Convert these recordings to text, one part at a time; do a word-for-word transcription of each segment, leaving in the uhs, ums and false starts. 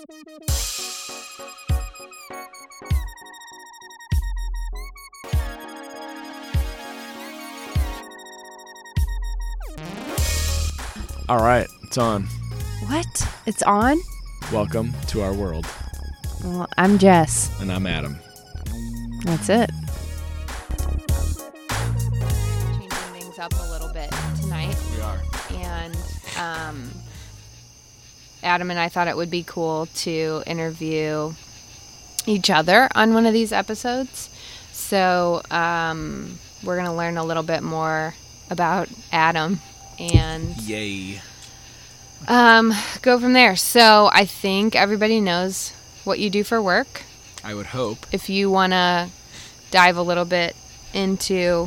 All right, it's on. What? It's on? Welcome to our world. Well, I'm Jess. And I'm Adam. That's it. Changing things up a little bit tonight. We are. And um, Adam and I thought it would be cool to interview each other on one of these episodes. So um, we're going to learn a little bit more about Adam. And yay. Um, go from there. So I think everybody knows what you do for work. I would hope. If you want to dive a little bit into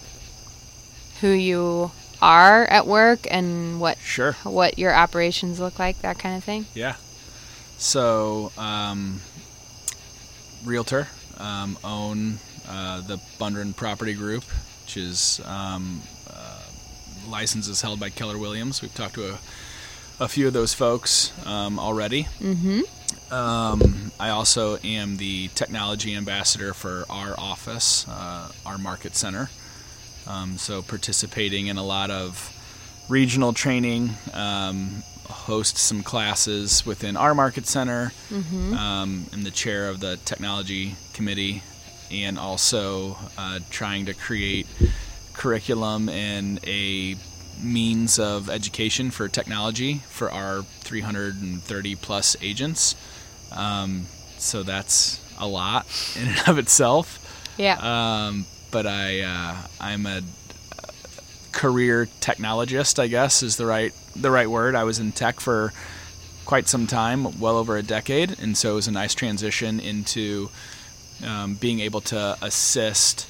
who you are at work and what sure. what your operations look like, that kind of thing. Yeah. So, um, realtor, um, own uh, the Bundren Property Group, which is um, uh, licenses held by Keller Williams. We've talked to a, a few of those folks um, already. Mm-hmm. Um, I also am the technology ambassador for our office, uh, our market center. Um, so participating in a lot of regional training, um, host some classes within our market center. Mm-hmm. Um, I'm the chair of the technology committee, and also uh, trying to create curriculum and a means of education for technology for our three hundred thirty plus agents. Um, so that's a lot in and of itself. Yeah. Um, but I, uh, I'm a career technologist, I guess is the right, the right word. I was in tech for quite some time, well over a decade. And so it was a nice transition into, um, being able to assist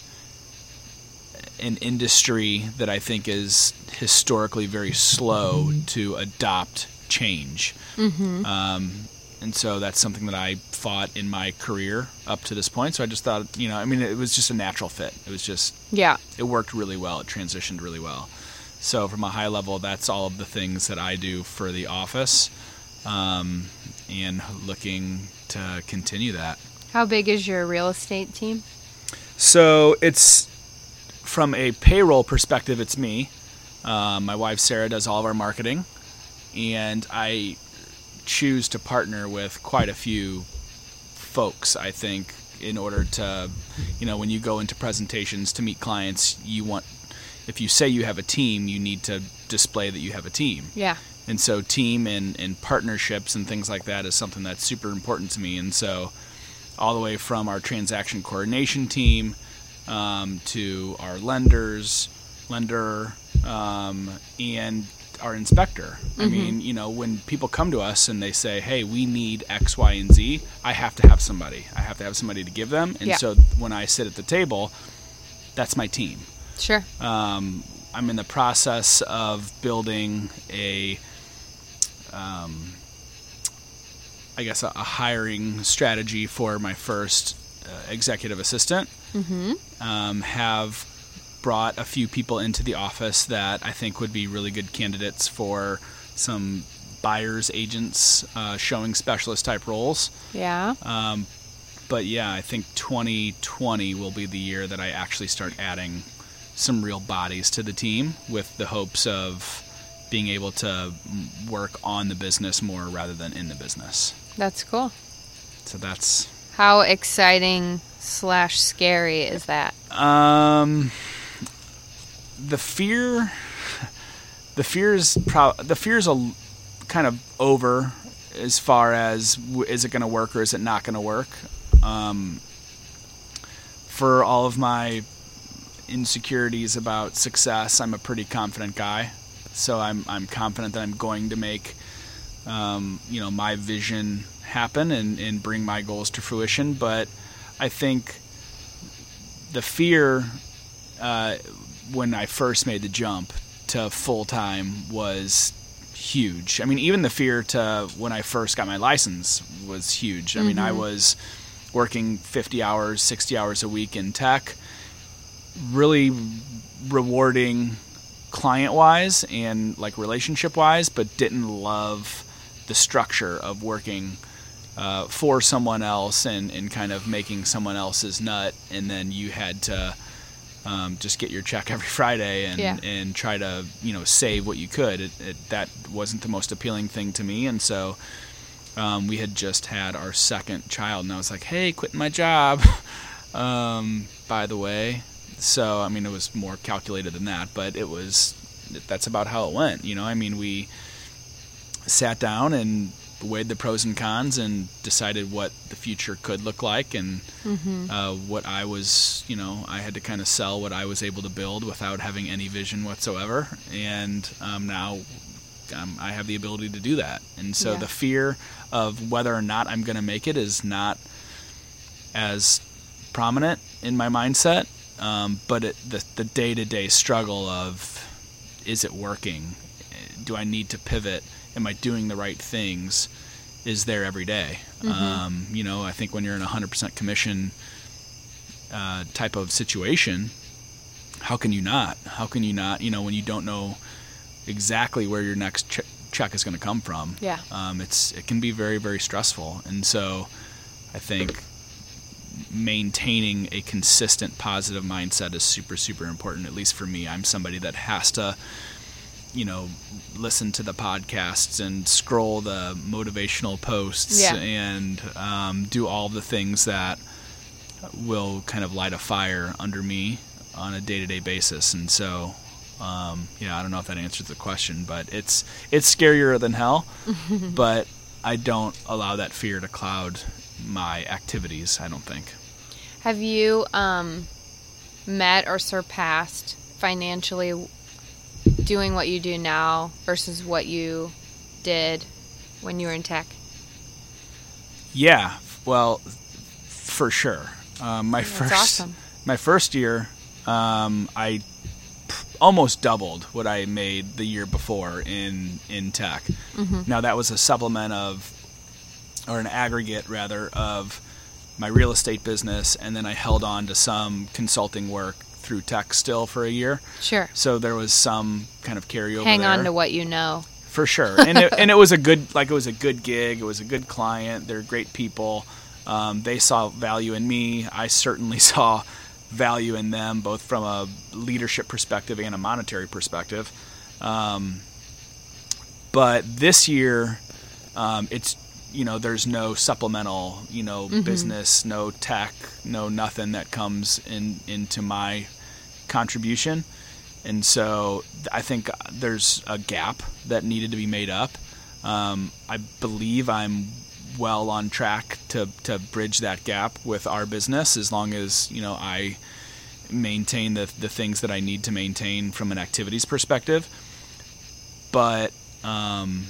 an industry that I think is historically very slow to adopt change. Mm-hmm. Um, and so that's something that I fought in my career up to this point. So I just thought, you know, I mean, it was just a natural fit. It was just, yeah, it worked really well. It transitioned really well. So from a high level, that's all of the things that I do for the office, um, and looking to continue that. How big is your real estate team? So it's, from a payroll perspective, it's me. Um, my wife, Sarah, does all of our marketing. And I choose to partner with quite a few folks, I think, in order to, you know, when you go into presentations to meet clients, you want, if you say you have a team, you need to display that you have a team. Yeah. And so team and, and partnerships and things like that is something that's super important to me. And so all the way from our transaction coordination team, Um, to our lenders, lender, um, and our inspector. Mm-hmm. I mean, you know, when people come to us and they say, hey, we need X, Y, and Z, I have to have somebody. I have to have somebody to give them. And yeah. so when I sit at the table, that's my team. Sure. Um, I'm in the process of building a, um, I guess, a, a hiring strategy for my first uh, executive assistant. Mm-hmm. Um, have brought a few people into the office that I think would be really good candidates for some buyers agents, uh, showing specialist type roles. Yeah. Um, but yeah, I think twenty twenty will be the year that I actually start adding some real bodies to the team, with the hopes of being able to work on the business more rather than in the business. That's cool. So that's... How exciting slash scary is that? Um, the fear, the fear is pro- the fear is a kind of over as far as w- is it going to work or is it not going to work? Um, for all of my insecurities about success, I'm a pretty confident guy, so I'm I'm confident that I'm going to make, um, you know, my vision happen and, and bring my goals to fruition. But I think the fear uh, when I first made the jump to full-time was huge. I mean, even the fear to when I first got my license was huge. I mm-hmm. mean, I was working fifty hours, sixty hours a week in tech, really rewarding client-wise and like relationship-wise, but didn't love the structure of working uh, for someone else and, and kind of making someone else's nut, and then you had to um, just get your check every Friday and Yeah. and try to, you know, save what you could. It, it, that wasn't the most appealing thing to me, and so um, we had just had our second child, and I was like, hey, quitting my job, um, by the way. So, I mean, it was more calculated than that, but it was, that's about how it went. You know, I mean, we sat down and weighed the pros and cons and decided what the future could look like, and Mm-hmm. uh, what I was, you know, I had to kind of sell what I was able to build without having any vision whatsoever. And um, now um, I have the ability to do that. And so Yeah. the fear of whether or not I'm going to make it is not as prominent in my mindset. Um, but it, the, the day-to-day struggle of, is it working? Do I need to pivot? Am I doing the right things? Is there every day. Mm-hmm. Um, you know, I think when you're in a one hundred percent commission uh, type of situation, how can you not? How can you not, you know, when you don't know exactly where your next ch- check is going to come from? Yeah. Um, it's it can be very, very stressful. And so I think maintaining a consistent positive mindset is super, super important, at least for me. I'm somebody that has to, you know, listen to the podcasts and scroll the motivational posts Yeah. and um, do all the things that will kind of light a fire under me on a day-to-day basis. And so, um, yeah, I don't know if that answers the question, but it's it's scarier than hell, but I don't allow that fear to cloud my activities, I don't think. Have you um, met or surpassed financially doing what you do now versus what you did when you were in tech? Yeah, well, for sure. Um, my That's first awesome. my first year, um, I p- almost doubled what I made the year before in in tech. Mm-hmm. Now that was a supplement of, or an aggregate rather, of my real estate business, and then I held on to some consulting work through tech still for a year. Sure. So there was some kind of carryover Hang there. on to what you know. For sure, and it, and it was a good, like it was a good gig. It was a good client. They're great people. Um, they saw value in me. I certainly saw value in them, both from a leadership perspective and a monetary perspective. Um, but this year, um, it's, you know, there's no supplemental, you know, Mm-hmm. business, no tech, no nothing that comes in into my contribution. And so I think there's a gap that needed to be made up. Um, I believe I'm well on track to, to bridge that gap with our business, as long as, you know, I maintain the the things that I need to maintain from an activities perspective. But um,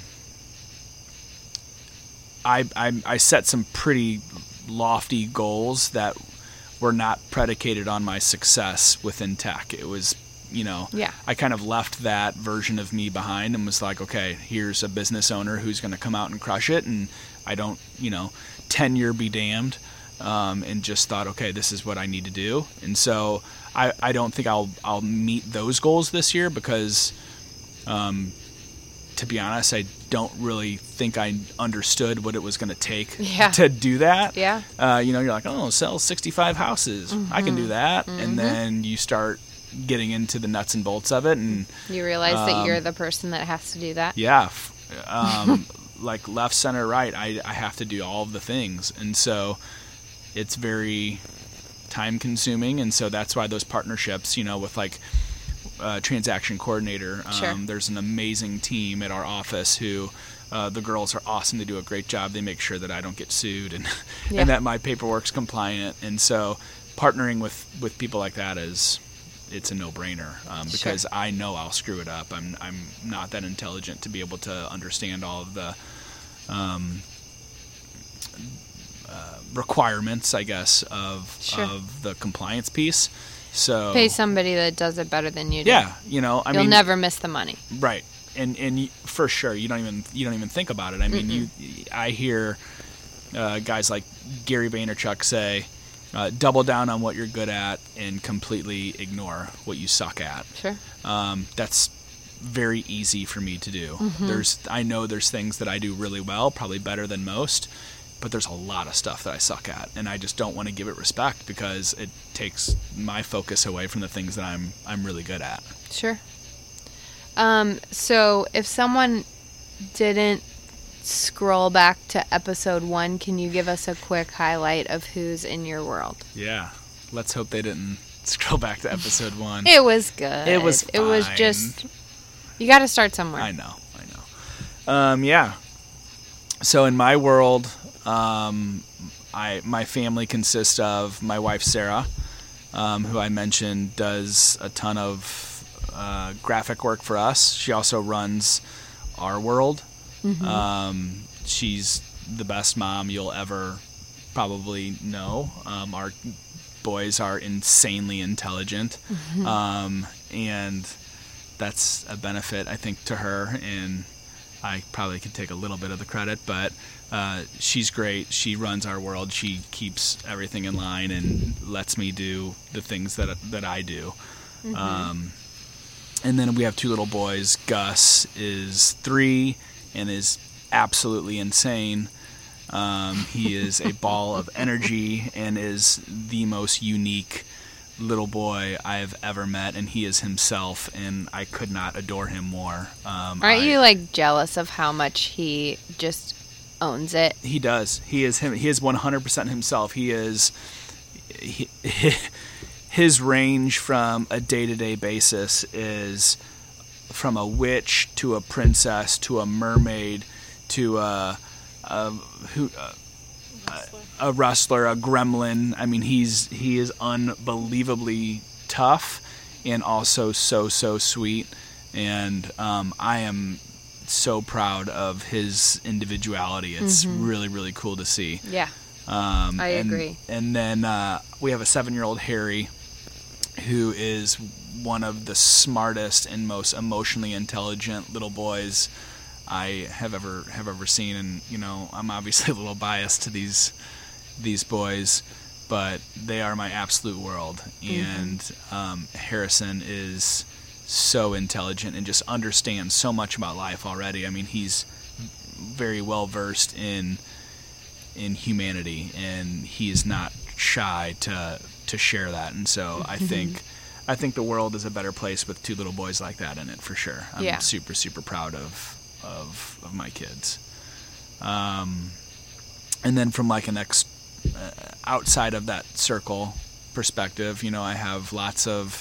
I, I I set some pretty lofty goals that were not predicated on my success within tech. It was, you know, Yeah. I kind of left that version of me behind and was like, okay, here's a business owner who's going to come out and crush it, and I don't, you know, tenure be damned, um, and just thought, okay, this is what I need to do. And so I, I don't think I'll I'll meet those goals this year because, um, to be honest, I don't really think I understood what it was going to take Yeah. to do that. Yeah. Uh, you know, you're like, oh, sell sixty-five houses. I can do that. And then you start getting into the nuts and bolts of it. And You realize that Um, you're the person that has to do that? yeah, f- um, like left, center, right, I, I have to do all of the things. And so it's very time consuming. And so that's why those partnerships, you know, with like uh, transaction coordinator, um, Sure. there's an amazing team at our office who, uh, the girls are awesome. They do a great job. They make sure that I don't get sued and, Yeah. and that my paperwork's compliant. And so partnering with, with people like that is, it's a no-brainer, um, because Sure. I know I'll screw it up. I'm I'm not that intelligent to be able to understand all of the um, uh, requirements, I guess, of Sure. of the compliance piece. So Pay somebody that does it better than you do. yeah, you know, I You'll mean, never miss the money. right, and and you, for sure, you don't even you don't even think about it. I mean, you I hear uh, guys like Gary Vaynerchuk say, Uh, double down on what you're good at and completely ignore what you suck at. Sure. Um, that's very easy for me to do. Mm-hmm. There's, I know there's things that I do really well, probably better than most, but there's a lot of stuff that I suck at, and I just don't want to give it respect because it takes my focus away from the things that I'm I'm really good at. Sure. Um, so if someone didn't scroll back to episode one, can you give us a quick highlight of who's in your world? Yeah. Let's hope they didn't scroll back to episode one. It was good. It was It was fine. just, you got to start somewhere. I know, I know. Um, yeah. So in my world, um, I my family consists of my wife Sarah, um, who I mentioned does a ton of uh, graphic work for us. She also runs our world. Mm-hmm. Um, she's the best mom you'll ever probably know. Um, our boys are insanely intelligent, mm-hmm. um, and that's a benefit, I think, to her, and I probably could take a little bit of the credit, but uh, she's great. She runs our world. She keeps everything in line and lets me do the things that that I do. Mm-hmm. Um, and then we have two little boys. Gus is three and is absolutely insane. Um, he is a ball of energy and is the most unique little boy I have ever met, and he is himself, and I could not adore him more. Um, Aren't I, you like jealous of how much he just owns it? He does. He is him. He is one hundred percent himself. He is. He, his range from a day-to-day basis is from a witch to a princess to a mermaid to a, a who. A, a wrestler, a gremlin. I mean, he's he is unbelievably tough and also so, so sweet. And um, I am so proud of his individuality. It's mm-hmm. really, really cool to see. Yeah, um, I and, agree. And then uh, we have a seven-year-old Harry, who is one of the smartest and most emotionally intelligent little boys I have ever have ever seen. And you know, I'm obviously a little biased to these these boys, but they are my absolute world. Mm-hmm. And um, Harrison is so intelligent and just understands so much about life already. I mean, he's very well versed in in humanity, and he is not shy to to share that. And so I think I think the world is a better place with two little boys like that in it, for sure. I'm yeah. super super proud of of of my kids. Um, and then from like an ex uh, outside of that circle perspective, you know, I have lots of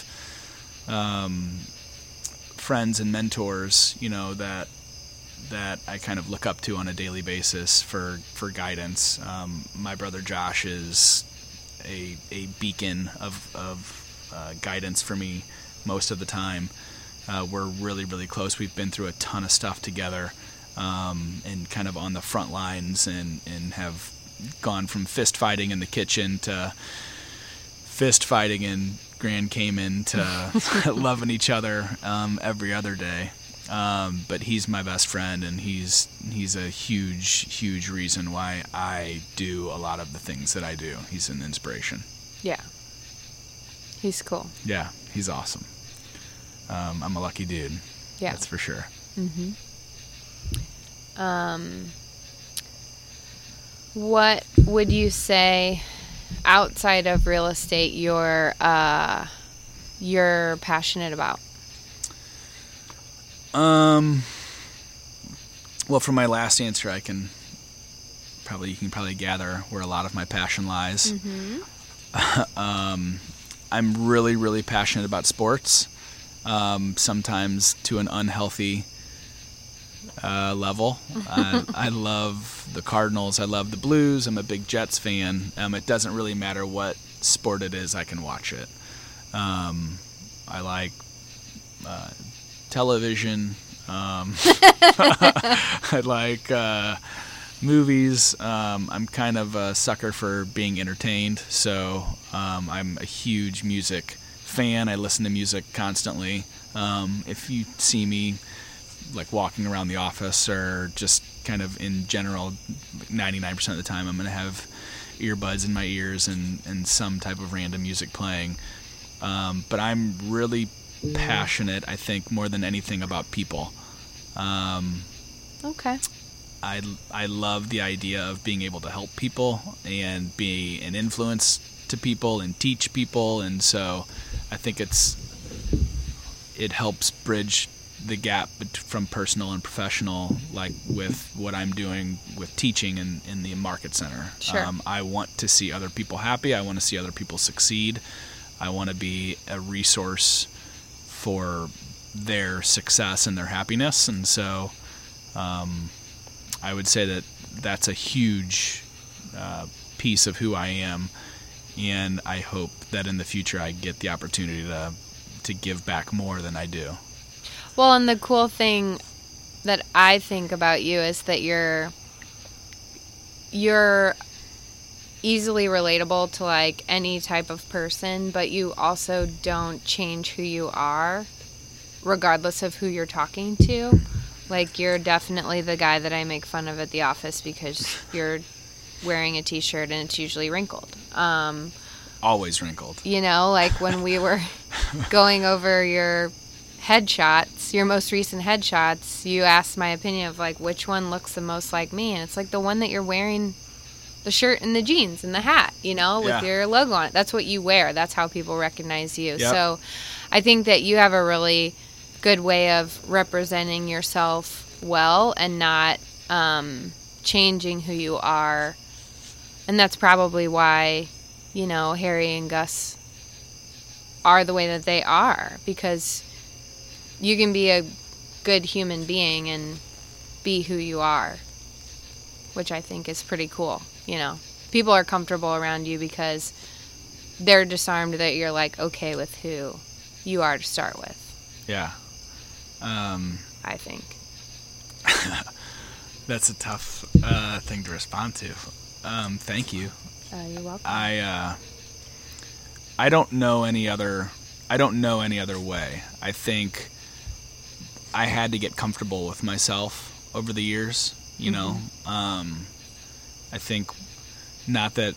um, friends and mentors, you know, that that I kind of look up to on a daily basis for for guidance. Um, my brother Josh is a a beacon of of uh, guidance for me most of the time. Uh, we're really, really close. We've been through a ton of stuff together, um, and kind of on the front lines, and, and have gone from fist fighting in the kitchen to fist fighting in Grand Cayman to loving each other um, every other day. Um, but he's my best friend, and he's he's a huge, huge reason why I do a lot of the things that I do. He's an inspiration. Yeah. He's cool. Yeah, he's awesome. Um, I'm a lucky dude. Yeah. That's for sure. Mm-hmm. Um, what would you say outside of real estate you're, uh, you're passionate about? Um, well, from my last answer, I can probably, you can probably gather where a lot of my passion lies. Mm-hmm. um, I'm really, really passionate about sports. Um, sometimes to an unhealthy uh, level. uh, I love the Cardinals. I love the Blues. I'm a big Jets fan. Um, it doesn't really matter what sport it is. I can watch it. Um, I like uh, television. Um, I like uh, movies. Um, I'm kind of a sucker for being entertained. So um, I'm a huge music fan. I listen to music constantly. Um, if you see me like walking around the office or just kind of in general, ninety-nine percent of the time I'm going to have earbuds in my ears and, and some type of random music playing. Um, but I'm really passionate, I think, more than anything about people. Um, okay. I, I love the idea of being able to help people and be an influence to people and teach people. And so I think it's it helps bridge the gap from personal and professional, like with what I'm doing with teaching in, in the Market Center. Sure. Um, I want to see other people happy. I want to see other people succeed. I want to be a resource for their success and their happiness. And so um, I would say that that's a huge uh, piece of who I am. And I hope that in the future I get the opportunity to to give back more than I do. Well, and the cool thing that I think about you is that you're you're easily relatable to like any type of person, but you also don't change who you are regardless of who you're talking to. Like, you're definitely the guy that I make fun of at the office because you're wearing a t-shirt and it's usually wrinkled. Um, Always wrinkled. You know, like when we were going over your headshots, your most recent headshots, you asked my opinion of like which one looks the most like me, and it's like the one that you're wearing the shirt and the jeans and the hat, you know, with Yeah. your logo on it. That's what you wear. That's how people recognize you. Yep. So I think that you have a really good way of representing yourself well and not um, changing who you are. And that's probably why, you know, Harry and Gus are the way that they are, because you can be a good human being and be who you are, which I think is pretty cool. You know, people are comfortable around you because they're disarmed that you're like okay with who you are to start with. Yeah. Um, I think. That's a tough uh, thing to respond to. Um, thank you. Uh, you're welcome. I uh, I don't know any other. I don't know any other way. I think I had to get comfortable with myself over the years. You know, Mm-hmm. um, I think not that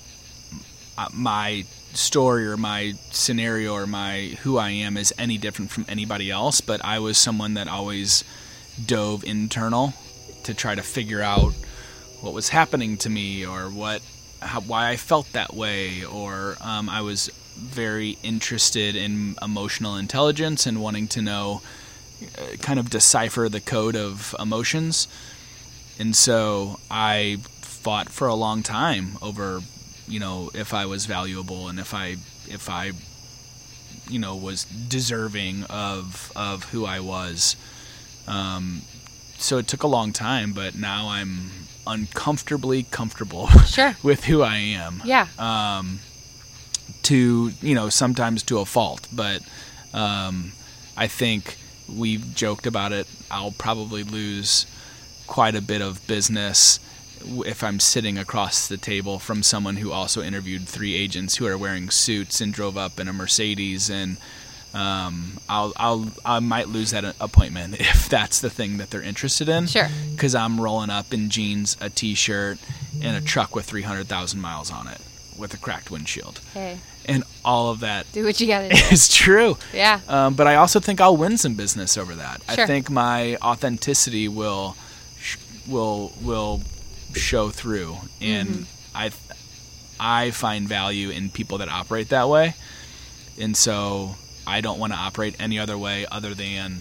my story or my scenario or my who I am is any different from anybody else, but I was someone that always dove internal to try to figure out what was happening to me or what how, why I felt that way, or um, I was very interested in emotional intelligence and wanting to know, uh, kind of decipher the code of emotions. And so I fought for a long time over, you know, if I was valuable and if I if I you know was deserving of of who I was. Um, so it took a long time, but now I'm uncomfortably comfortable Sure. with who I am. Yeah. Um, to, you know, sometimes to a fault, but um, I think we've joked about it. I'll probably lose quite a bit of business if I'm sitting across the table from someone who also interviewed three agents who are wearing suits and drove up in a Mercedes, and um, I'll, I'll, I might lose that appointment if that's the thing that they're interested in. Sure. Because I'm rolling up in jeans, a t-shirt, and a truck with three hundred thousand miles on it with a cracked windshield. Hey, And all of that do what you gotta do. is true. Yeah. Um, but I also think I'll win some business over that. Sure. I think my authenticity will sh- will will show through, and Mm-hmm. I I find value in people that operate that way, and so I don't want to operate any other way other than,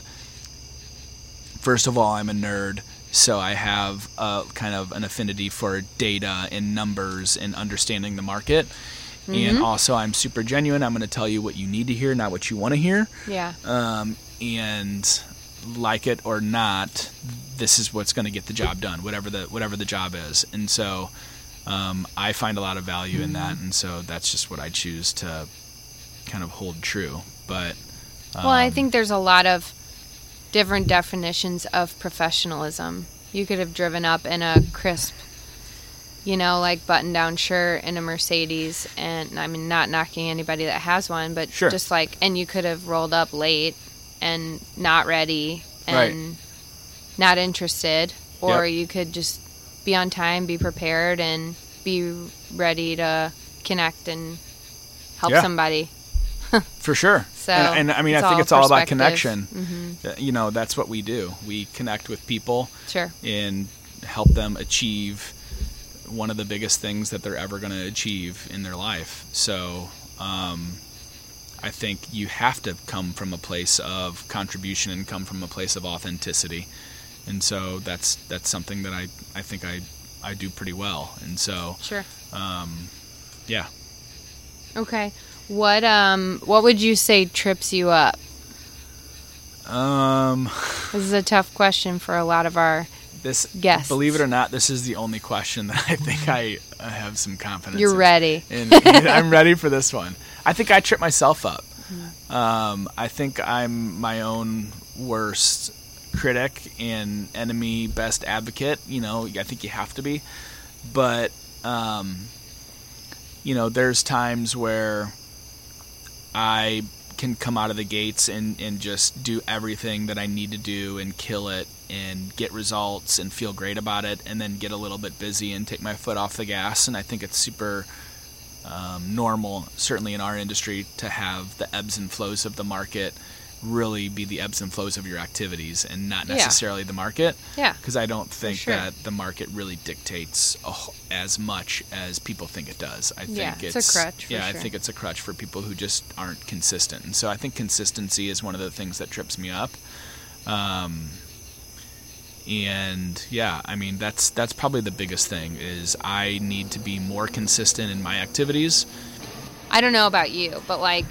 first of all, I'm a nerd, so I have a kind of an affinity for data and numbers and understanding the market. Mm-hmm. And also, I'm super genuine. I'm going to tell you what you need to hear, not what you want to hear. Yeah. Um, and like it or not, this is what's going to get the job done, whatever the whatever the job is. And so um, I find a lot of value in that, and so that's just what I choose to kind of hold true. But um, Well, I think there's a lot of different definitions of professionalism. You could have driven up in a crisp, you know, like button-down shirt in a Mercedes, and I mean, not knocking anybody that has one, but Sure. just like, and you could have rolled up late and not ready and Right. not interested, or Yep. you could just be on time, be prepared, and be ready to connect and help Yeah. somebody. for sure. So, and, and I mean, it's I think all it's all about perspective. connection. Mhm. Uh, You know, that's what we do. We connect with people, Sure. and help them achieve one of the biggest things that they're ever going to achieve in their life. So um, I think you have to come from a place of contribution and come from a place of authenticity. And so that's that's something that I, I think I, I do pretty well. And so, Sure. um, yeah. Okay. What um what would you say trips you up? Um, This is a tough question for a lot of our this, guests. believe it or not, this is the only question that I think I, I have some confidence You're in. ready. And, and I'm ready for this one. I think I trip myself up. Mm-hmm. Um, I think I'm my own worst critic and enemy, best advocate. You know, I think you have to be. But, um, you know, there's times where I can come out of the gates and, and just do everything that I need to do and kill it and get results and feel great about it, and then get a little bit busy and take my foot off the gas. And I think it's super um, normal, certainly in our industry, to have the ebbs and flows of the market really be the ebbs and flows of your activities and not necessarily yeah. the market. Yeah. Because I don't think sure. that the market really dictates oh, as much as people think it does. I think yeah, it's, it's a crutch. For yeah, sure. I think it's a crutch for people who just aren't consistent. And so I think consistency is one of the things that trips me up. Um, and yeah, I mean, that's that's probably the biggest thing is I need to be more consistent in my activities. I don't know about you, but like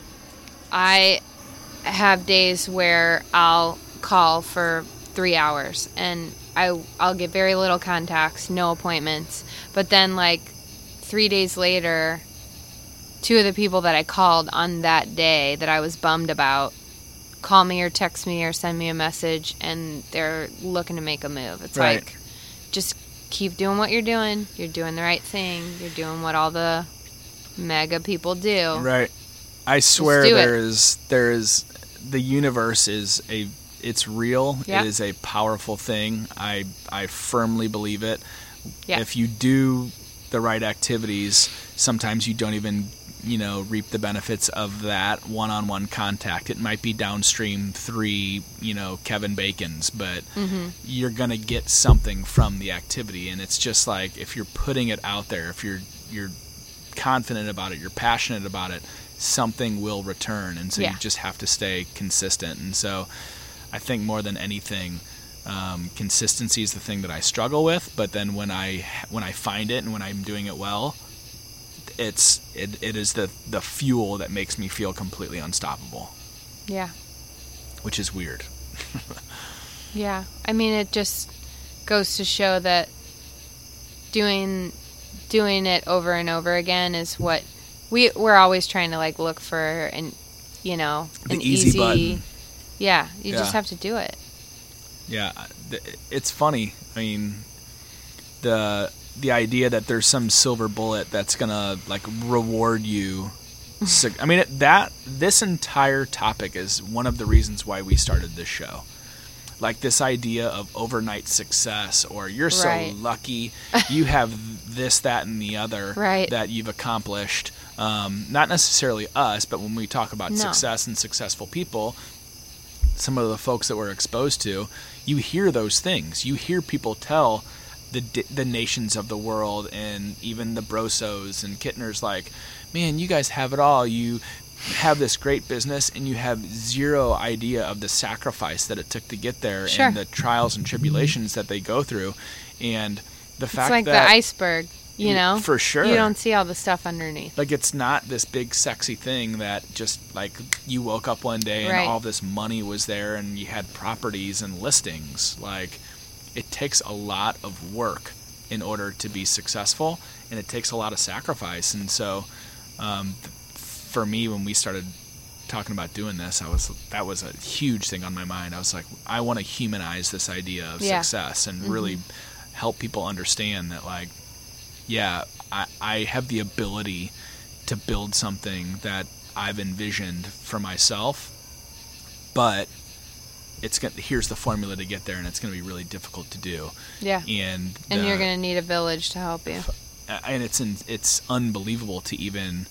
I have days where I'll call for three hours and I, I'll get very little contacts, no appointments. But then like three days later, two of the people that I called on that day that I was bummed about call me or text me or send me a message and they're looking to make a move. It's Right. like, just keep doing what you're doing. You're doing the right thing. You're doing what all the mega people do. Right. I swear do there it. is there is the universe is a it's real. Yeah. It is a powerful thing. I I firmly believe it. Yeah. If you do the right activities, sometimes you don't even, you know, reap the benefits of that one-on-one contact. It might be downstream three, you know, Kevin Bacons, but Mm-hmm. you're going to get something from the activity. And it's just like, if you're putting it out there, if you're you're confident about it, you're passionate about it, something will return. And so Yeah. you just have to stay consistent. And so I think more than anything, um, consistency is the thing that I struggle with. But then when I when I find it and when I'm doing it well, it's it, it is the the fuel that makes me feel completely unstoppable, Yeah. which is weird. Yeah. I mean, it just goes to show that doing doing it over and over again is what we we're always trying to like look for, and you know, The an easy easy, button. Yeah, you Yeah. just have to do it. Yeah, th- it's funny. I mean, the the idea that there's some silver bullet that's gonna like reward you. sig- I mean, it, that this entire topic is one of the reasons why we started this show. Like this idea of overnight success, or you're so Right. lucky, you have this, that, and the other Right. that you've accomplished. Um, not necessarily us, but when we talk about No. success and successful people, some of the folks that we're exposed to, you hear those things. You hear people tell the the nations of the world, and even the brosos and Kittners, like, man, you guys have it all. You have this great business, and you have zero idea of the sacrifice that it took to get there, Sure. and the trials and tribulations that they go through, and the It's fact like that the iceberg, you Y- know? for sure. You don't see all the stuff underneath. like, it's not this big sexy thing that just like you woke up one day and Right. all this money was there and you had properties and listings. Like, it takes a lot of work in order to be successful, and it takes a lot of sacrifice. And so um, th- for me, when we started talking about doing this, I was that was a huge thing on my mind. I was like, I want to humanize this idea of Yeah. success and Mhm. really help people understand that, like, yeah, I, I have the ability to build something that I've envisioned for myself, but it's gonna, here's the formula to get there, and it's going to be really difficult to do. Yeah. And And the- you're going to need a village to help you. and it's in, it's unbelievable to even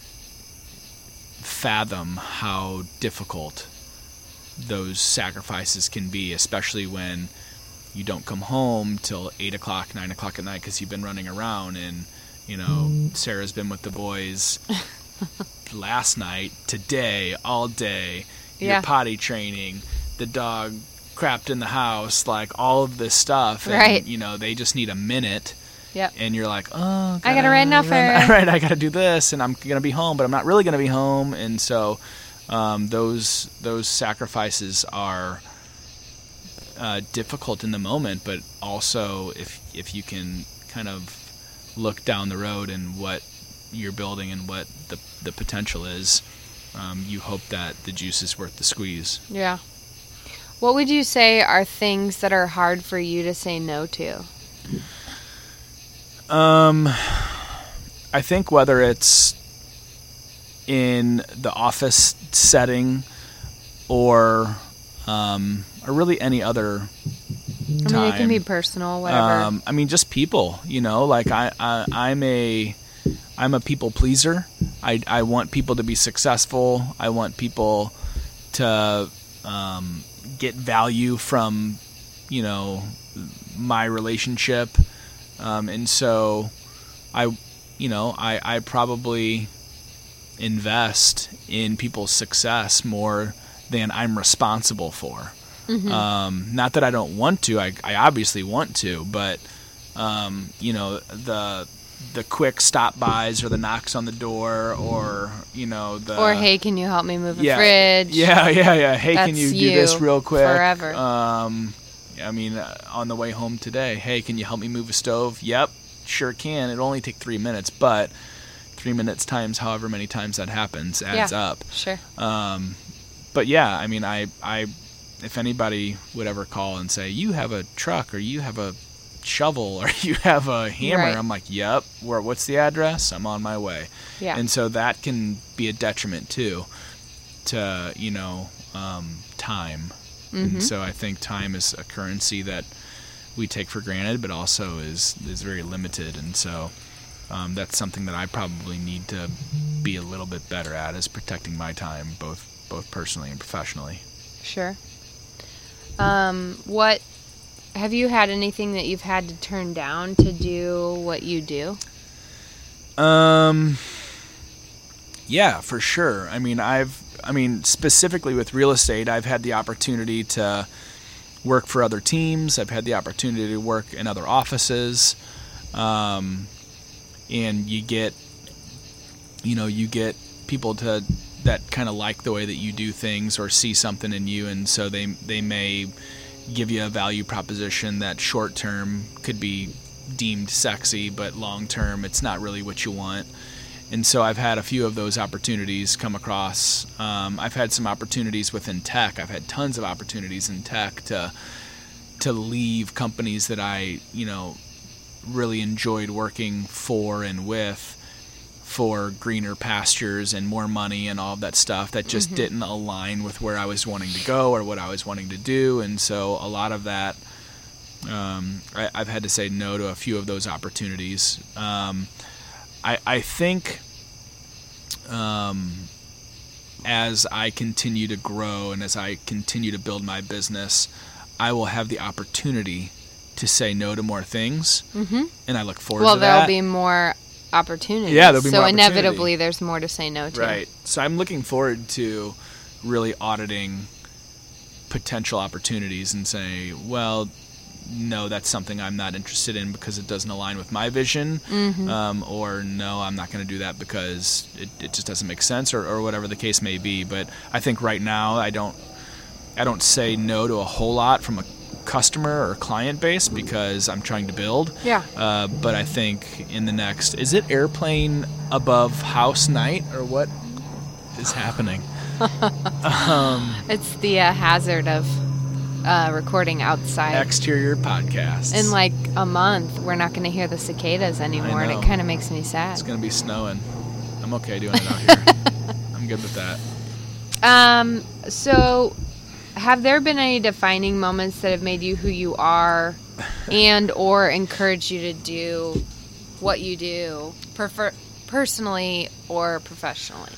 fathom how difficult those sacrifices can be, especially when you don't come home till eight o'clock, nine o'clock at night because you've been running around, and you know Sarah's been with the boys last night, today, all day. You're Yeah. potty training, the dog crapped in the house, like all of this stuff, and Right. you know they just need a minute. Yep. And you're like, oh, I gotta run now, run- for- right? I gotta do this, and I'm gonna be home, but I'm not really gonna be home, and so um, those those sacrifices are uh, difficult in the moment, but also if if you can kind of look down the road and what you're building and what the the potential is, um, you hope that the juice is worth the squeeze. Yeah. What would you say are things that are hard for you to say no to? Um, I think whether it's in the office setting or um, or really any other I time. mean, it can be personal, whatever. Um, I mean, just people. You know, like I, I I'm a I'm a people pleaser. I I want people to be successful. I want people to um, get value from you know my relationship. Um, and so I, you know, I, I probably invest in people's success more than I'm responsible for. Mm-hmm. Um, not that I don't want to, I, I obviously want to, but, um, you know, the, the quick stop bys or the knocks on the door or, you know, the, or, hey, can you help me move a yeah, fridge? yeah, yeah, yeah. Hey, can That's you do you this real quick? forever. Um, I mean, uh, on the way home today, hey, can you help me move a stove? Yep, sure can. It'll only take three minutes, but three minutes times however many times that happens adds Yeah, up. Sure. Um, but yeah, I mean, I, I, if anybody would ever call and say, you have a truck or you have a shovel or you have a hammer, Right. I'm like, yep, where, what's the address? I'm on my way. Yeah. And so that can be a detriment too, to, you know, um, time. Mm-hmm. And so I think time is a currency that we take for granted, but also is is very limited. And so um, that's something that I probably need to be a little bit better at, is protecting my time, both both personally and professionally. Sure. Um, what have you had anything that you've had to turn down to do what you do? Um, yeah, for sure. I mean, I've, I mean, specifically with real estate, I've had the opportunity to work for other teams. I've had the opportunity to work in other offices. Um, and you get, you know, you get people to, that kind of like the way that you do things or see something in you. And so they, they may give you a value proposition that short term could be deemed sexy, but long term it's not really what you want. And so I've had a few of those opportunities come across. Um, I've had some opportunities within tech. I've had tons of opportunities in tech to to leave companies that I, you know, really enjoyed working for and with, for greener pastures and more money and all of that stuff that just mm-hmm. didn't align with where I was wanting to go or what I was wanting to do. And so a lot of that, um, I, I've had to say no to a few of those opportunities. Um, I, I think um, as I continue to grow and as I continue to build my business, I will have the opportunity to say no to more things. Mm-hmm. And I look forward well, to that. Well, there'll be more opportunities. Yeah, there'll be so more opportunity. Inevitably there's more to say no to. Right. So I'm looking forward to really auditing potential opportunities and say, well, no, that's something I'm not interested in because it doesn't align with my vision, mm-hmm. um, or no, I'm not going to do that because it, it just doesn't make sense, or, or whatever the case may be. But I think right now I don't I don't say no to a whole lot from a customer or client base because I'm trying to build. Yeah. Uh, but I think in the next, is it airplane above house night or what is happening? um, it's the uh, hazard of uh, recording outside. Exterior podcasts. In like a month, we're not going to hear the cicadas anymore, and it kind of makes me sad. It's going to be snowing. I'm okay doing it out here. I'm good with that. Um. So, have there been any defining moments that have made you who you are, and or encouraged you to do what you do, prefer personally or professionally?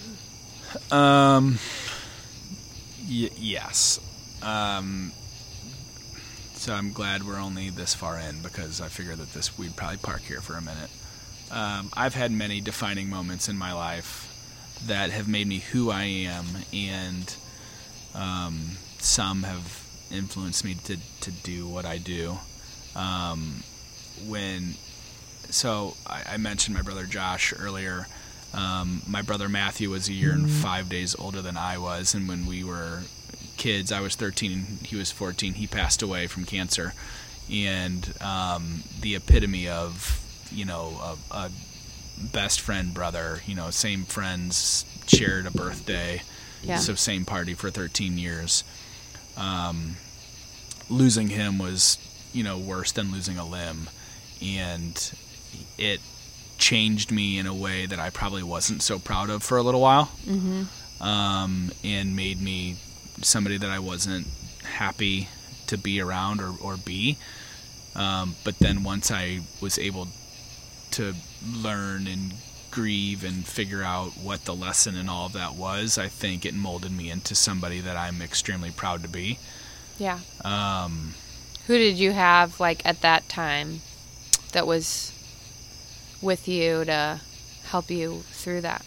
Um. Y- yes. Um. so I'm glad we're only this far in, because I figured that this we'd probably park here for a minute. Um, I've had many defining moments in my life that have made me who I am, and um, some have influenced me to, to do what I do. Um, when so I, I mentioned my brother Josh earlier. Um, my brother Matthew was a year and five days older than I was, and when we were kids, I was thirteen and he was fourteen. He passed away from cancer, and um, the epitome of, you know, a, a best friend brother. You know, same friends, shared a birthday, Yeah. so same party for thirteen years. Um, losing him was, you know, worse than losing a limb, and it changed me in a way that I probably wasn't so proud of for a little while, Mm-hmm. um, and made me somebody that I wasn't happy to be around or, or be. Um, but then once I was able to learn and grieve and figure out what the lesson in all of that was, I think it molded me into somebody that I'm extremely proud to be. Yeah. Um, Who did you have, like, at that time that was with you to help you through that?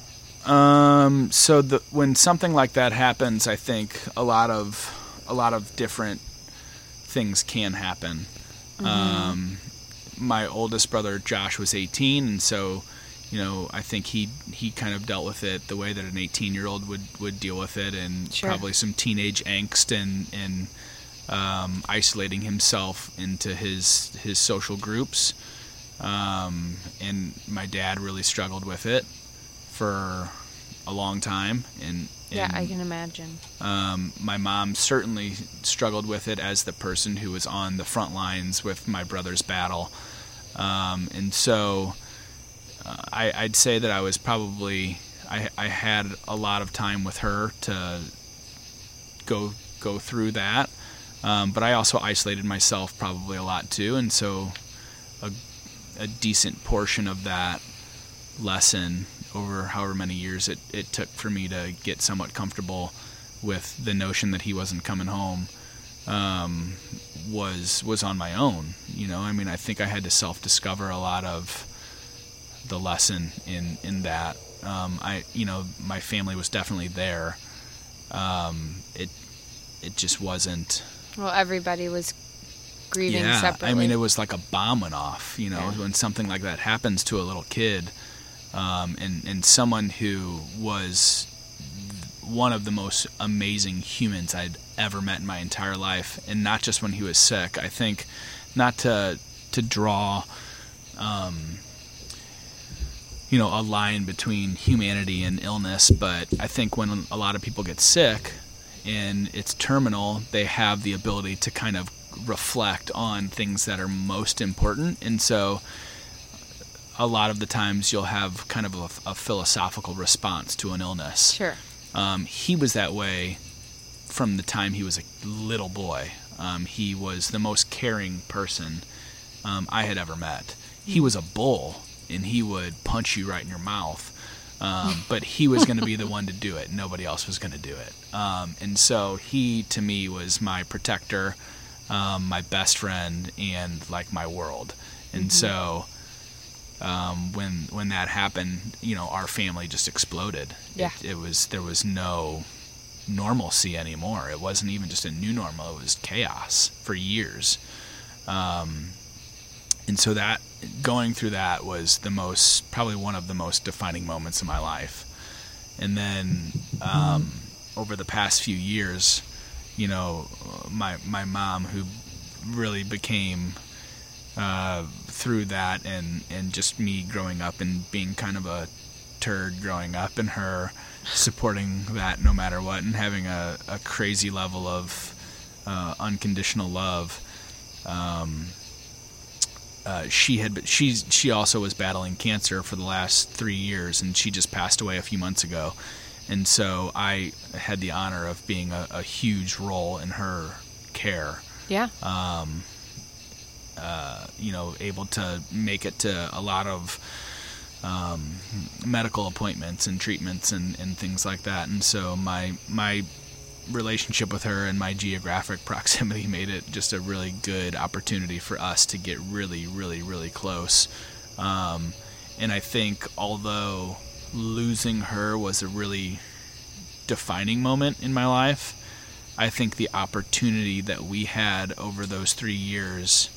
Um, so the, when something like that happens, I think a lot of a lot of different things can happen. Mm-hmm. Um, my oldest brother Josh was eighteen, and so, you know, I think he he kind of dealt with it the way that an eighteen-year-old would, would deal with it, and Sure. probably some teenage angst and and um, isolating himself into his his social groups. Um, and my dad really struggled with it for a long time, and, Yeah, and I can imagine. um, my mom certainly struggled with it as the person who was on the front lines with my brother's battle. Um, and so uh, I, I'd say that I was probably, I, I had a lot of time with her to go go through that. Um, but I also isolated myself probably a lot too. And so a, a decent portion of that lesson over however many years it, it took for me to get somewhat comfortable with the notion that he wasn't coming home um, was was on my own. You know, I mean, I think I had to self-discover a lot of the lesson in in that. Um, I, you know, my family was definitely there. Um, it it just wasn't. Well, everybody was grieving yeah, separately. I mean, it was like a bomb went off. You know, Yeah. when something like that happens to a little kid. Um, and, and someone who was one of the most amazing humans I'd ever met in my entire life, and not just when he was sick. I think, not to to draw, um, you know, a line between humanity and illness, but I think when a lot of people get sick and it's terminal, they have the ability to kind of reflect on things that are most important, and so a lot of the times you'll have kind of a, a philosophical response to an illness. Sure. Um, he was that way from the time he was a little boy. Um, he was the most caring person um, I had ever met. He was a bull, and he would punch you right in your mouth. Um, but he was going to be the one to do it. Nobody else was going to do it. Um, and so he, to me, was my protector, um, my best friend, and like my world. And mm-hmm. so... Um, when when that happened, you know, our family just exploded. Yeah. It, it was there was no normalcy anymore. It wasn't even just a new normal. It was chaos for years. Um, and so that going through that was the most probably one of the most defining moments in my life. And then um, over the past few years, you know, my my mom, who really became Uh, through that and, and just me growing up and being kind of a turd growing up, and her supporting that no matter what, and having a, a crazy level of uh, unconditional love. Um, uh, she had she's she also was battling cancer for the last three years, and she just passed away a few months ago. And so I had the honor of being a, a huge role in her care. Yeah. Um, Uh, you know, able to make it to a lot of um, medical appointments and treatments and, and things like that. And so my my relationship with her and my geographic proximity made it just a really good opportunity for us to get really, really, really close. Um, and I think although losing her was a really defining moment in my life, I think the opportunity that we had over those three years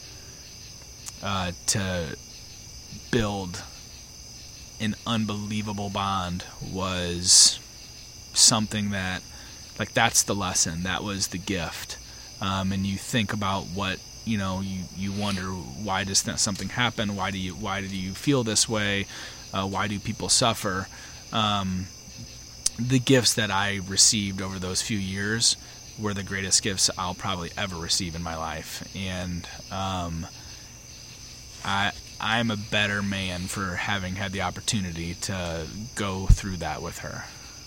uh, to build an unbelievable bond was something that, like, that's the lesson. That was the gift. Um, and you think about what, you know, you, you wonder, why does that something happen? Why do you, why do you feel this way? Uh, why do people suffer? Um, the gifts that I received over those few years were the greatest gifts I'll probably ever receive in my life. And, um, I, I'm a better man for having had the opportunity to go through that with her.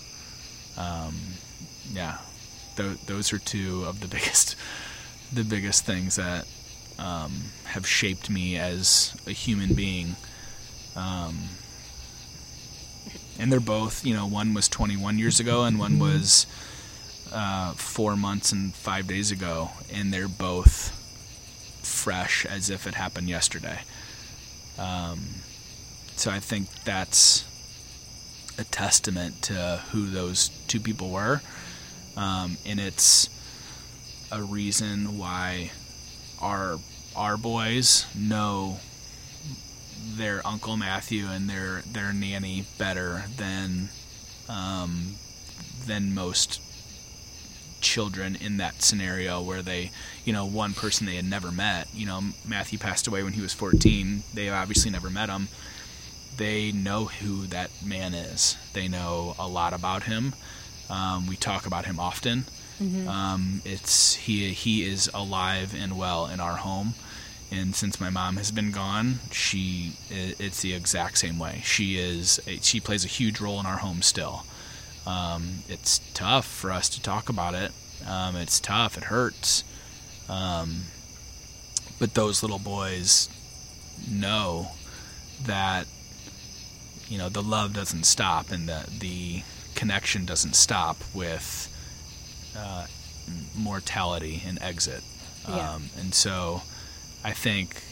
Um, yeah, Th- those are two of the biggest, the biggest things that um, have shaped me as a human being. Um, and they're both, you know, one was twenty-one years ago and one was uh, four months and five days ago, and they're both fresh as if it happened yesterday. Um, so I think that's a testament to who those two people were. Um, and it's a reason why our, our boys know their Uncle Matthew and their, their nanny better than, um, than most children in that scenario where they, you know, one person they had never met. You know, Matthew passed away when he was fourteen. They obviously never met him. They know who that man is. They know a lot about him. Um, we talk about him often. Mm-hmm. Um, it's he he is alive and well in our home. And since my mom has been gone, she it's the exact same way. She is she plays a huge role in our home still. Um, it's tough for us to talk about it. Um, it's tough. It hurts. Um, but those little boys know that, you know, the love doesn't stop and the, the connection doesn't stop with uh, mortality and exit. Yeah. Um, and so I think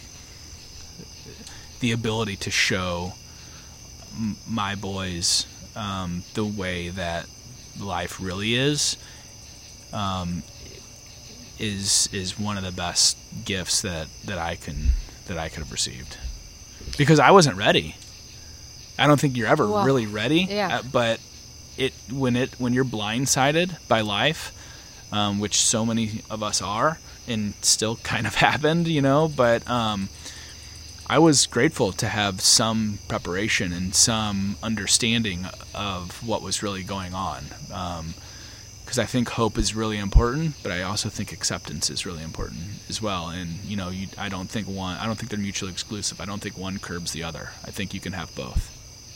the ability to show m- my boys Um, the way that life really is, um, is is one of the best gifts that, that I can that I could have received, because I wasn't ready. I don't think you're ever well, really ready. Yeah. Uh, but it when it when you're blindsided by life, um, which so many of us are, and still kind of happened, you know. But um, I was grateful to have some preparation and some understanding of what was really going on, because um, I think hope is really important, but I also think acceptance is really important as well. And you know, you, I don't think one, I don't think they're mutually exclusive. I don't think one curbs the other. I think you can have both.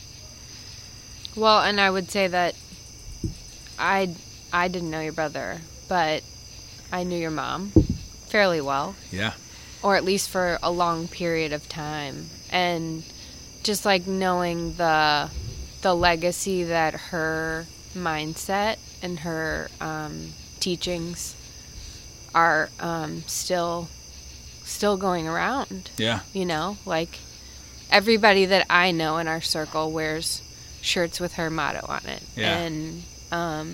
Well, and I would say that I I didn't know your brother, but I knew your mom fairly well. Yeah. Or at least for a long period of time. And just like knowing the the legacy that her mindset and her um, teachings are um, still still going around. Yeah. You know, like everybody that I know in our circle wears shirts with her motto on it. Yeah. And um,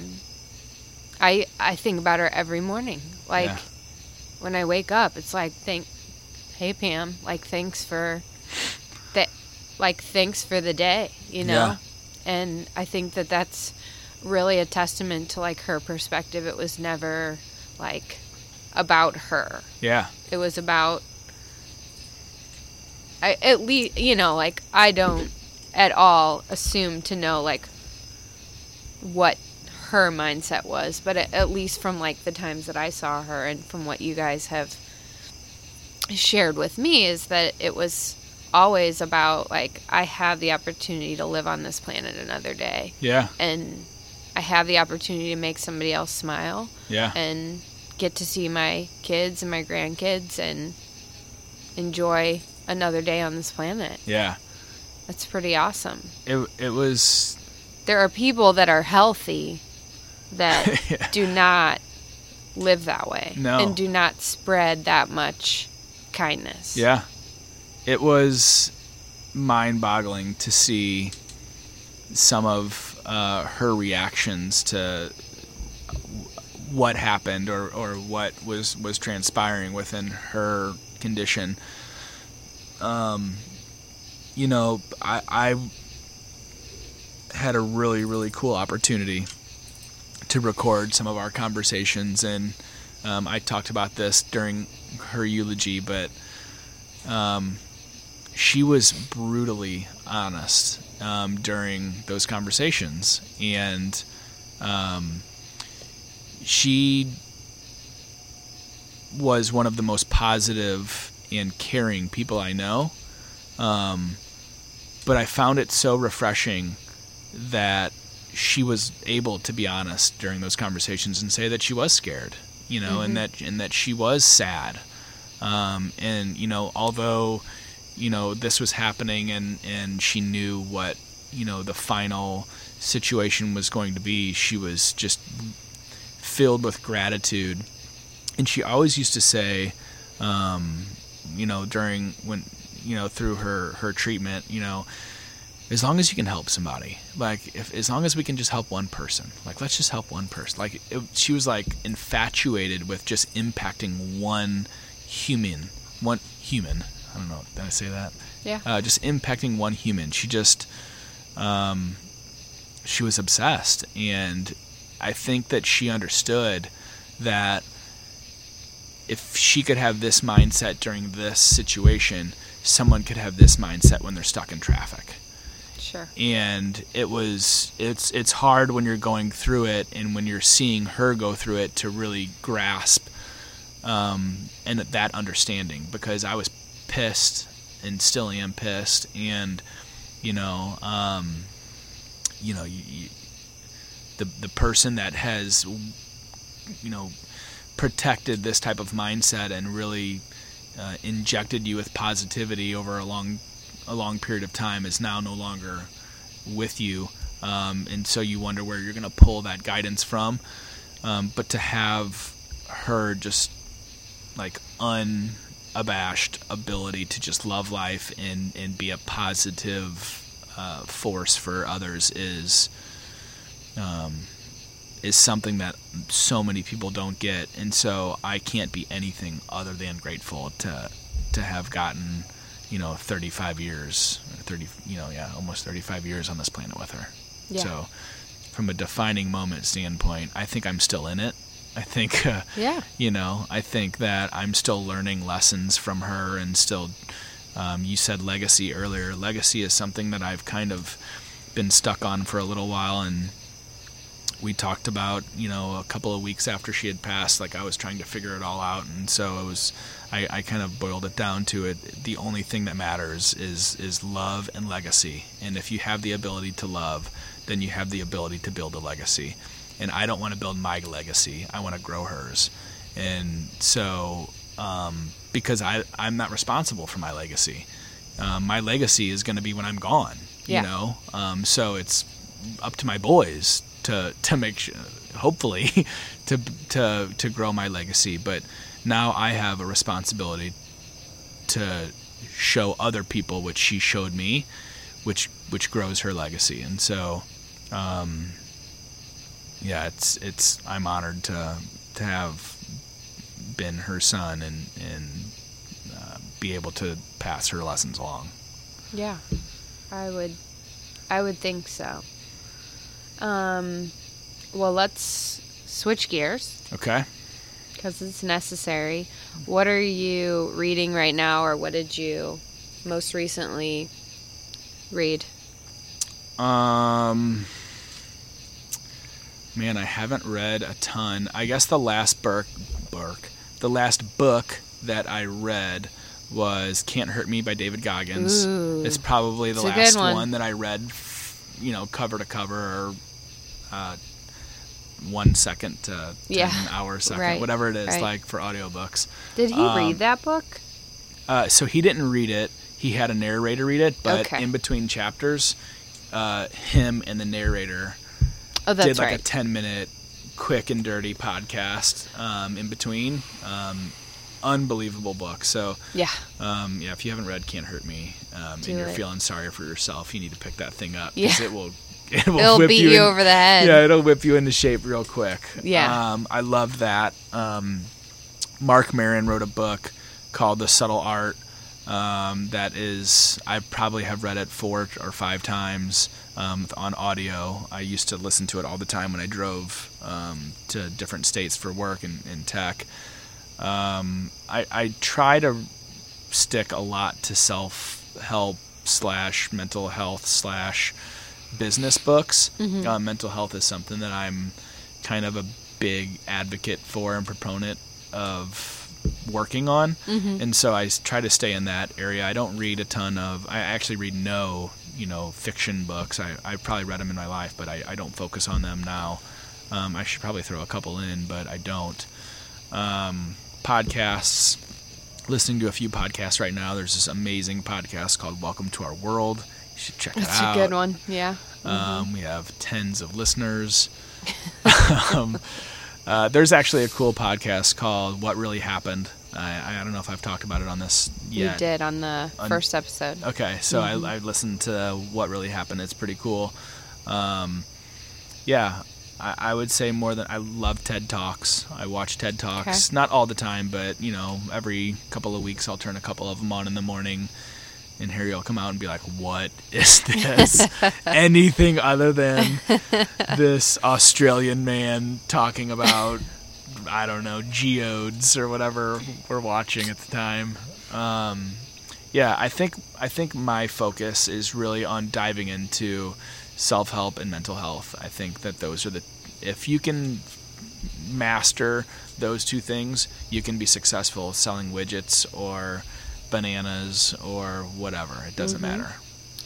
I I think about her every morning. Like yeah. when I wake up, it's like, thank, hey Pam, like thanks for that, like thanks for the day, you know. Yeah. And I think that that's really a testament to like her perspective. It was never like about her. Yeah. It was about, I at least, you know, like I don't at all assume to know like what her mindset was, but at, at least from like the times that I saw her and from what you guys have shared with me is that it was always about like, I have the opportunity to live on this planet another day. Yeah. And I have the opportunity to make somebody else smile. Yeah. And get to see my kids and my grandkids and enjoy another day on this planet. Yeah. That's pretty awesome. It it was. There are people that are healthy that Yeah. do not live that way. No. And do not spread that much kindness. Yeah. It was mind-boggling to see some of uh, her reactions to what happened or, or what was, was transpiring within her condition. Um, you know, I, I had a really, really cool opportunity to record some of our conversations, and um, I talked about this during her eulogy, but um, she was brutally honest um, during those conversations, and um, she was one of the most positive and caring people I know, um, but I found it so refreshing that she was able to be honest during those conversations and say that she was scared, you know, Mm-hmm. and that and that she was sad. Um, and, you know, although, you know, this was happening and, and she knew what, you know, the final situation was going to be, she was just filled with gratitude. And she always used to say, um, you know, during when, you know, through her, her treatment, you know, as long as you can help somebody, like if as long as we can just help one person, like let's just help one person. Like it, she was like infatuated with just impacting one human, one human. I don't know. Did I say that? Yeah. Uh, just impacting one human. She just, um, she was obsessed, and I think that she understood that if she could have this mindset during this situation, someone could have this mindset when they're stuck in traffic. Sure. And it was it's it's hard when you're going through it and when you're seeing her go through it to really grasp um, and that understanding, because I was pissed and still am pissed, and you know um, you know you, you, the the person that has you know protected this type of mindset and really uh, injected you with positivity over a long a long period of time is now no longer with you, um, and so you wonder where you're going to pull that guidance from. Um, but to have her just like unabashed ability to just love life and, and be a positive uh, force for others is um, is something that so many people don't get, and so I can't be anything other than grateful to to have gotten you know, thirty-five years, thirty, you know, yeah, almost thirty-five years on this planet with her. Yeah. So, from a defining moment standpoint, I think I'm still in it. I think, uh, Yeah. you know, I think that I'm still learning lessons from her, and still, um, you said legacy earlier. Legacy is something that I've kind of been stuck on for a little while, and we talked about, you know, a couple of weeks after she had passed, like I was trying to figure it all out, and so it was, I, I kind of boiled it down to it. The only thing that matters is is love and legacy, and if you have the ability to love, then you have the ability to build a legacy. And I don't want to build my legacy; I want to grow hers. And so, um, because I I'm not responsible for my legacy, um, my legacy is going to be when I'm gone. You Yeah. know, um, so it's up to my boys to to make sure, hopefully, to to to grow my legacy. But now I have a responsibility to show other people what she showed me, which which grows her legacy. And so, um, yeah, it's it's I'm honored to to have been her son and and uh, be able to pass her lessons along. Yeah. I would I would think so. Um well, let's switch gears Okay. because it's necessary. What are you reading right now, or what did you most recently read? Um, man, I haven't read a ton. I guess the last Burke, Burke, the last book that I read was "Can't Hurt Me" by David Goggins. Ooh. It's probably the It's a good last one. one. that I read, you know, cover to cover, or uh, one second to ten Yeah. hour second, Right. whatever it is, Right. like for audiobooks. Did he Um, read that book? Uh, so he didn't read it. He had a narrator read it, but Okay. in between chapters, uh, him and the narrator Oh, that's did like right. a ten minute quick and dirty podcast um, in between. Um, unbelievable book. So Yeah. um, yeah, if you haven't read Can't Hurt Me um, and Do you're it. feeling sorry for yourself, you need to pick that thing up Yeah. because it will it will It'll whip beat you, you in- over the head. Yeah, it'll whip you into shape real quick. Yeah. Um, I loved that. Um, Mark Maron wrote a book called The Subtle Art. Um, that is, I probably have read it four or five times um, on audio. I used to listen to it all the time when I drove um, to different states for work in, in tech. Um, I, I try to stick a lot to self-help slash mental health slash business books. Mm-hmm. Uh, mental health is something that I'm kind of a big advocate for and proponent of working on. Mm-hmm. And so I s- try to stay in that area. I don't read a ton of, I actually read no, you know, fiction books. I, I probably read them in my life, but I, I don't focus on them now. Um, I should probably throw a couple in, but I don't. Um, podcasts, listening to a few podcasts right now. There's this amazing podcast called Welcome to Our World. You should check it That's out. a good one. Yeah. Um, we have tens of listeners. um, uh, there's actually a cool podcast called What Really Happened. I, I don't know if I've talked about it on this yet. You did on the On- first episode. Okay, so Mhm. I, I listened to What Really Happened. It's pretty cool. Um, yeah, I, I would say more than I love TED Talks. I watch TED Talks, Okay. not all the time, but you know, every couple of weeks I'll turn a couple of them on in the morning. And Harry will come out and be like, what is this? Anything other than this Australian man talking about, I don't know, geodes or whatever we're watching at the time. Um, yeah, I think I think my focus is really on diving into self-help and mental health. I think that those are the, if you can master those two things, you can be successful selling widgets or bananas or whatever. It doesn't Mhm. matter.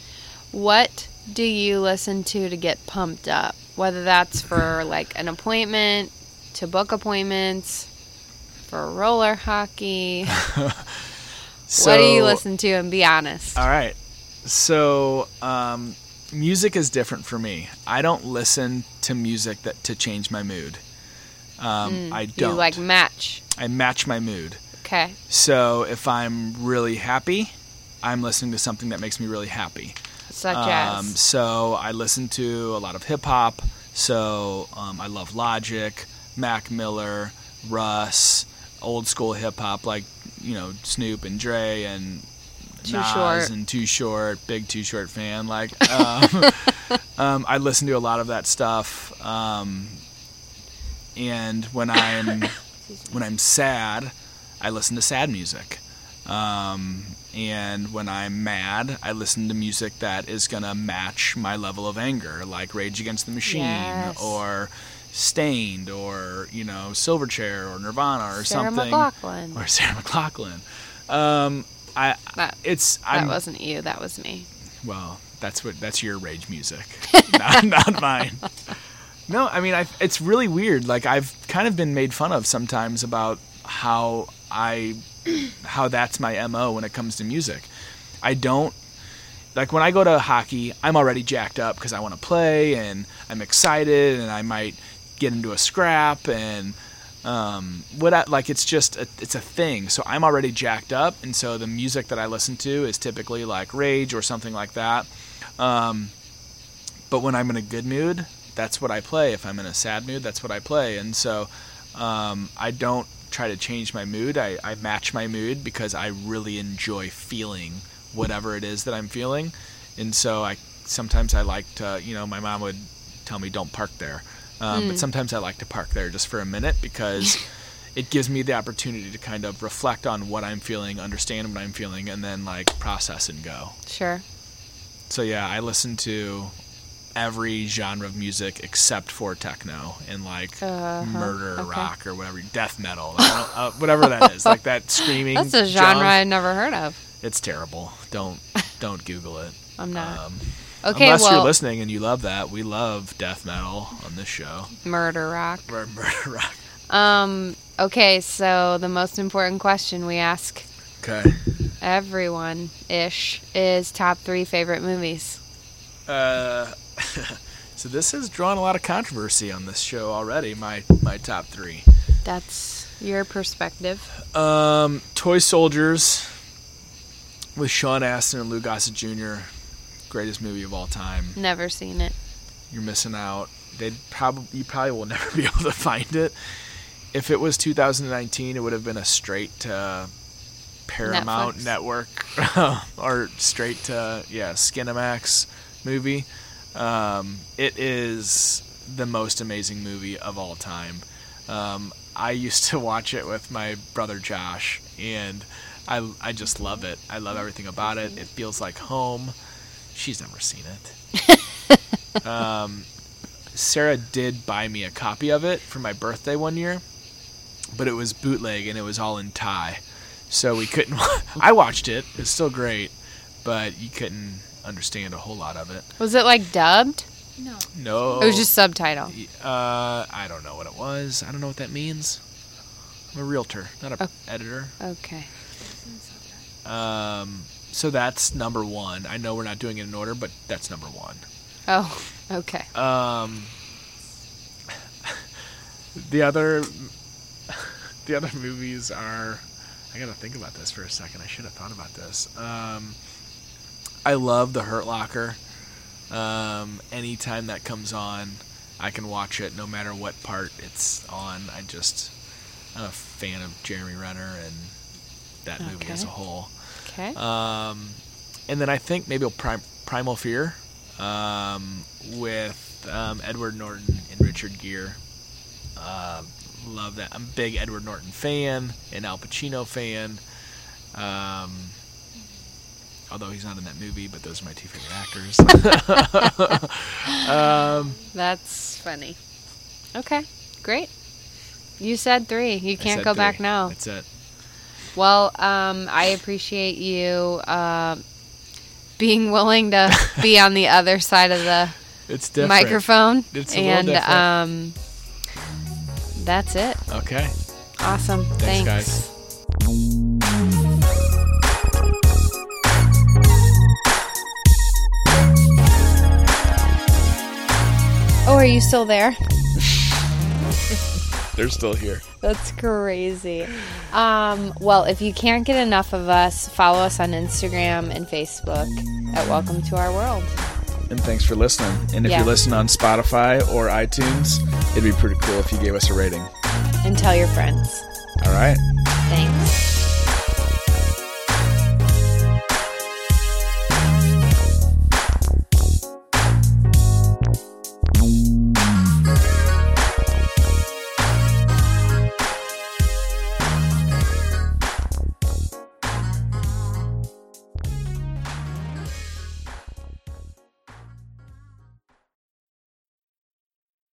What do you listen to to get pumped up? Whether that's for like an appointment, to book appointments, for roller hockey. So, What do you listen to, and be honest? All right. So, um, music is different for me. I don't listen to music that to change my mood. Um, Mm, I don't. You like match. I match my mood. Okay. So if I'm really happy, I'm listening to something that makes me really happy. Such Um, as. so I listen to a lot of hip hop. So um, I love Logic, Mac Miller, Russ, old school hip hop like, you know, Snoop and Dre and Too Nas Short. and Too Short, big Too Short fan. Like, um, um, I listen to a lot of that stuff. Um, and when I'm when I'm sad, I listen to sad music. Um, and when I'm mad, I listen to music that is going to match my level of anger, like Rage Against the Machine Yes. or Stained or, you know, Silverchair or Nirvana or Sarah something. McLachlan. Or Sarah McLachlan. Um, I, That, it's, that I'm, wasn't you. That was me. well, that's what, that's your rage music, not, not mine. No, I mean, I, it's really weird. Like, I've kind of been made fun of sometimes about how I, how that's my M O when it comes to music. I don't, like, when I go to hockey, I'm already jacked up because I want to play and I'm excited and I might get into a scrap and, um, what I, like, it's just, a, it's a thing. So I'm already jacked up. And so the music that I listen to is typically like Rage or something like that. Um, but when I'm in a good mood, that's what I play. If I'm in a sad mood, that's what I play. And so um, I don't try to change my mood. I, I match my mood because I really enjoy feeling whatever it is that I'm feeling. And so I sometimes I like to, you know, my mom would tell me don't park there. Um, Mm. But sometimes I like to park there just for a minute because it gives me the opportunity to kind of reflect on what I'm feeling, understand what I'm feeling, and then like process and go. Sure. So yeah, I listen to every genre of music except for techno and like Uh-huh. murder Okay. rock or whatever, death metal, I don't, uh, whatever that is, like that screaming. That's a genre jump. I'd never heard of. It's terrible. Don't don't Google it. I'm not. Um, Okay, unless well, you're listening and you love that, we love death metal on this show. murder rock. Or murder rock. Um. Okay, so the most important question we ask Okay. everyone ish is top three favorite movies. Uh, So this has drawn a lot of controversy on this show already. My my top three. That's your perspective. Um, Toy Soldiers with Sean Astin and Lou Gossett Junior Greatest movie of all time. Never seen it. You're missing out. They'd probably you probably will never be able to find it. If it was two thousand nineteen, it would have been a straight to Paramount Netflix. Network or straight to yeah Skinamax movie. Um, it is the most amazing movie of all time. Um, I used to watch it with my brother Josh, and I I just love it. I love everything about it. It feels like home. She's never seen it. um, Sarah did buy me a copy of it for my birthday one year, but it was bootleg and it was all in Thai, so we couldn't. I watched it. It's still great, but you couldn't understand a whole lot of it. Was it like dubbed? No. No. It was just subtitle. Uh, I don't know what it was. I don't know what that means. I'm a realtor, not a Oh. editor. Okay. Um, so that's number one. I know we're not doing it in order, but that's number one. Oh, okay. Um, the other, the other movies are. I gotta think about this for a second. I should have thought about this. Um, I love The Hurt Locker. Um, anytime that comes on, I can watch it no matter what part it's on. I just, I'm a fan of Jeremy Renner and that movie Okay. as a whole. Okay. Um, and then I think maybe Prim- Primal Fear um, with um, Edward Norton and Richard Gere. Uh, love that. I'm a big Edward Norton fan and Al Pacino fan. Um, although he's not in that movie, but those are my two favorite actors. um, That's funny. Okay, great. You said three. You I can't said go three. back now. That's it. Well, um, I appreciate you uh, being willing to be on the other side of the It's different. microphone. It's a little and different. um, that's it. Okay. Awesome. Thanks, Thanks. guys. Oh, are you still there? They're still here. That's crazy. Um, well, if you can't get enough of us, follow us on Instagram and Facebook at Welcome to Our World. And thanks for listening. And if Yeah. you listen on Spotify or iTunes, it'd be pretty cool if you gave us a rating. And tell your friends. All right. Thanks.